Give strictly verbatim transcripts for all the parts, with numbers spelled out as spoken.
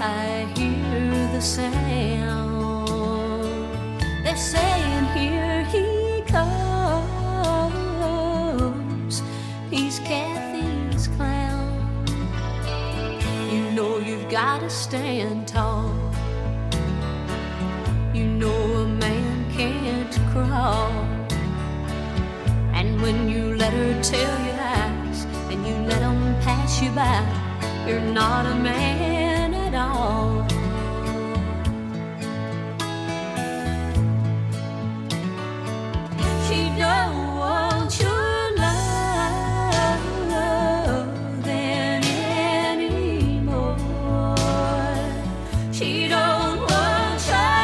I hear the sound. They're saying, here he comes. He's Kathy's clown. You know you've got to stand tall. You know a man can't crawl. And when you let her tell you lies and you let them pass you by, you're not a man at all. She don't want your love anymore. She don't want your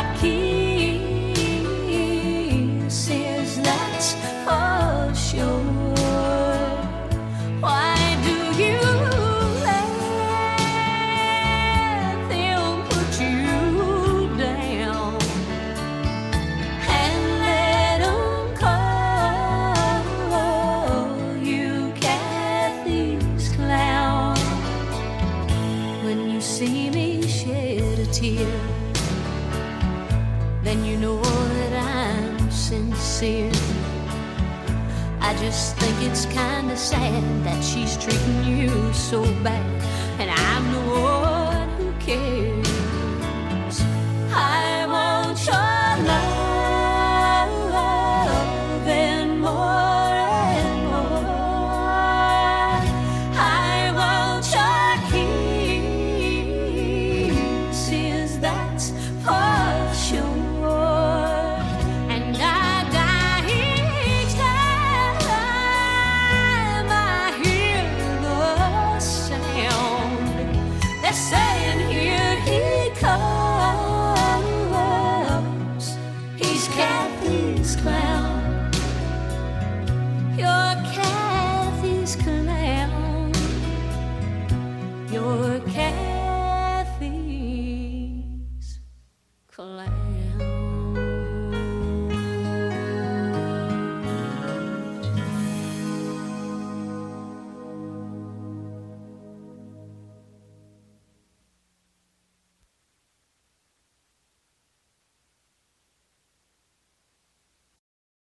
kisses, that's for sure. Why do you let them put you down and let them call you Kathy's clown? When you see me shed a tear, then you know that I'm sincere. I just think it's kinda sad that she's treating you so bad, and I'm